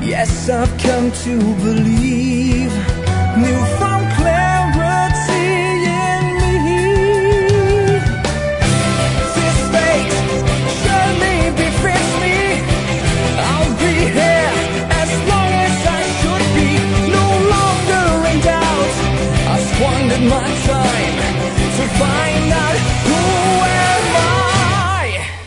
Yes, I've come to believe newfound clarity in me. This fate surely befits me. I'll be here as long as I should be, no longer in doubt. I squandered my time to find out who am I.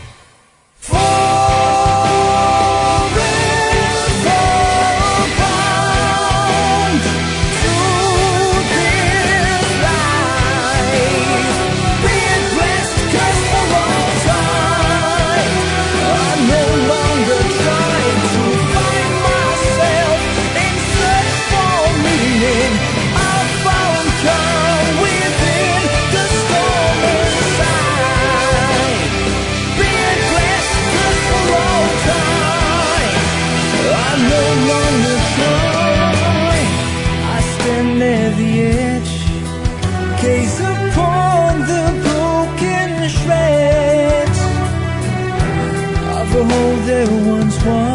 Gaze upon the broken shreds of a hole there once was.